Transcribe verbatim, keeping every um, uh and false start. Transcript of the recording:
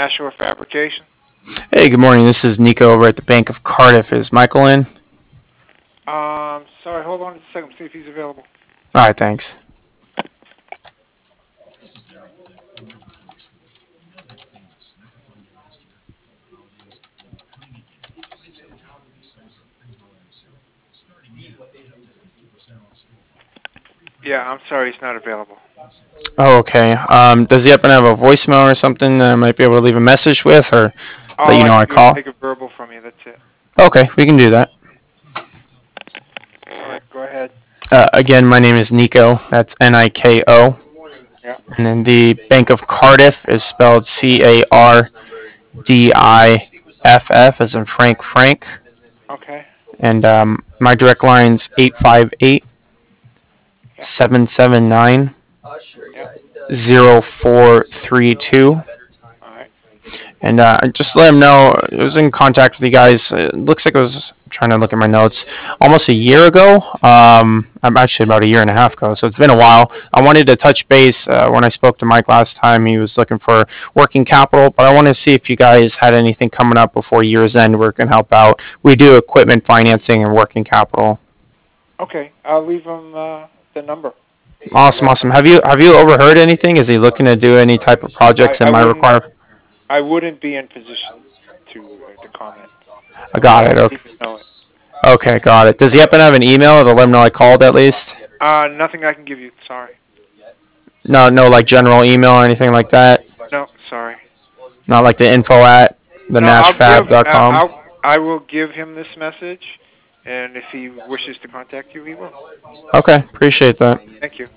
Ashore Fabrication. Hey, good morning. This is Nico over at the Bank of Cardiff. Is Michael in? Um, sorry, hold on a second, see if he's available. All right, thanks. Yeah, I'm sorry, he's not available. Oh, okay. Um, does he happen to have a voicemail or something that I might be able to leave a message with, or let All you I know can I do is call? take a verbal from you, that's it. Okay, we can do that. All right, go ahead. Uh, again, my name is Nico. That's N I K O. Yeah. And then the Bank of Cardiff is spelled C A R D I F F, as in Frank Frank. Okay. And um, my direct line's eight five eight, Yeah. seven seven nine, Yeah. zero four three two. All right. And uh, just let him know I was in contact with you guys. It looks like it was I'm trying to look at my notes almost a year ago. Um, I'm actually about a year and a half ago, so it's been a while. I wanted to touch base uh, when I spoke to Mike last time. He was looking for working capital, but I wanted to see if you guys had anything coming up before year's end where we can help out. We do equipment financing and working capital. Okay, I'll leave him uh, the number. I'll Awesome, let him awesome. know. Have you have you overheard anything? Is he looking to do any type of I, projects that I might wouldn't require? I wouldn't be in position to uh, to comment, I but got I'll it. let Okay. him know it. Okay, got it. Does he happen to have an email to let him know I called at least? Uh, nothing I can give you. Sorry. No, no, like general email or anything like that. No, sorry. Not like the info at the No, I'll give. nashfab dot Uh, com. I'll. I will give him this message, and if he wishes to contact you, he will. Okay, appreciate that. Thank you.